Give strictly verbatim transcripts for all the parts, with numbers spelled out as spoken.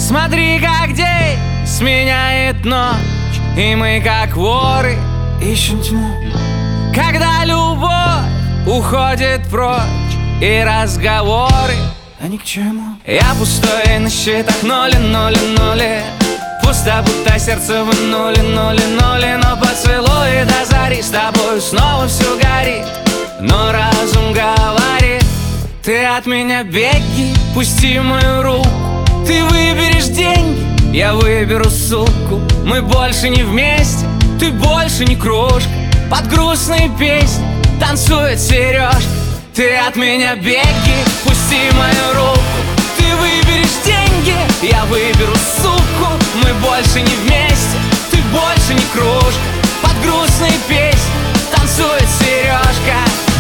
Смотри, как день сменяет ночь, и мы, как воры, ищем тьму. Когда любовь уходит прочь, и разговоры, а ни к чему. Я пустой на счетах, ноли, ноли, ноли. Пусто, будто сердце в нули, нули, нули. Но поцелуй до зари, с тобой снова все горит. Но разум говорит: ты от меня беги, пусти мою руку. Ты выберешь деньги, я выберу суку. Мы больше не вместе, ты больше не кружка. Под грустные песни танцует Сережка. Ты от меня беги, пусти мою руку. Ты выберешь деньги, я выберу суку. Мы больше не вместе, ты больше не кружка. Под грустные песни танцует Сережка.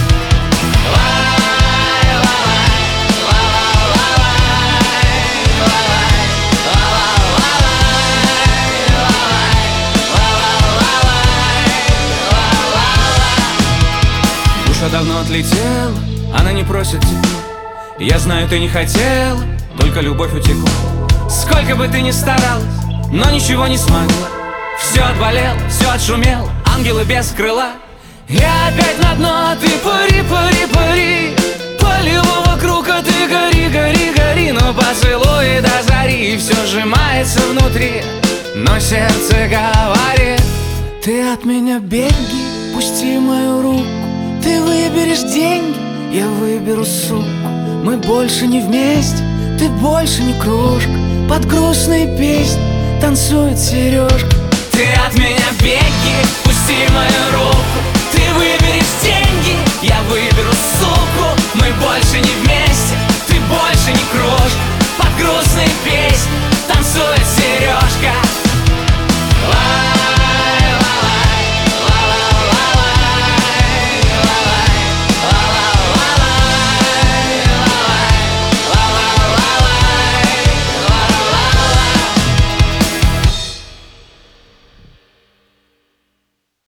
Душа давно отлетела, она не просит тебя. Я знаю, ты не хотела, только любовь утекла. Сколько бы ты ни старалась, но ничего не смогла. Все отболело, все отшумело, ангелы без крыла. Я опять на дно, а ты пари, пари, пари. Полила вокруг, а ты гори, гори, гори. Но поцелуй до зари, и все сжимается внутри. Но сердце говорит: ты от меня беги, пусти мою руку. Ты выберешь деньги, я выберу суку. Мы больше не вместе, ты больше не кружка. Под грустные песни танцует Сережка. Ты от меня беги, пусти мою руку. Ты выберешь деньги, я выберу суку. Мы больше не вместе.